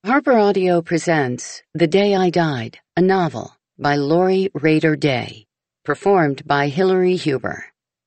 Harper Audio presents The Day I Died, a novel by Lori Rader Day, performed by Hillary Huber.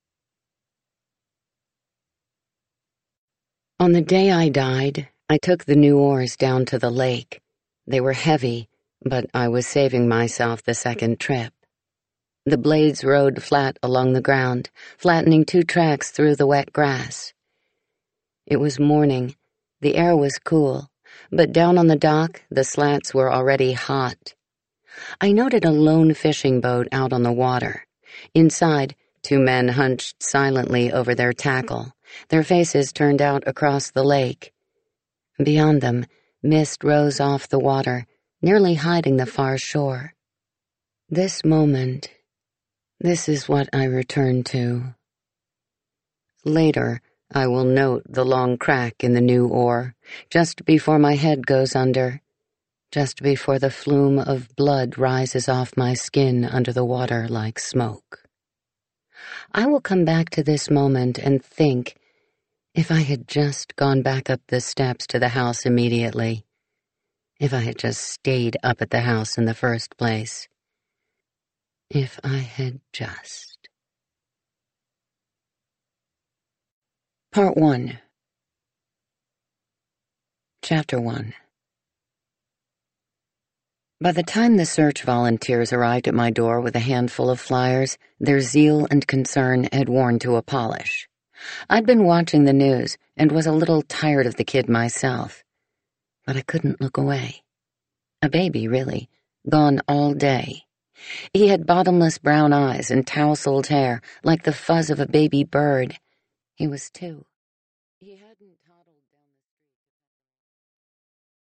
On the day I died, I took the new oars down to the lake. They were heavy, but I was saving myself the second trip. The blades rode flat along the ground, flattening 2 tracks through the wet grass. It was morning. The air was cool, but down on the dock, the slats were already hot. I noted a lone fishing boat out on the water. Inside, 2 men hunched silently over their tackle, their faces turned out across the lake. Beyond them, mist rose off the water, nearly hiding the far shore. This moment, this is what I return to. Later, I will note the long crack in the new oar, just before my head goes under, just before the flume of blood rises off my skin under the water like smoke. I will come back to this moment and think, if I had just gone back up the steps to the house immediately, if I had just stayed up at the house in the first place, if I had just. Part 1. Chapter 1. By the time the search volunteers arrived at my door with a handful of flyers, their zeal and concern had worn to a polish. I'd been watching the news and was a little tired of the kid myself, but I couldn't look away. A baby, really, gone all day. He had bottomless brown eyes and tousled hair like the fuzz of a baby bird. He was 2.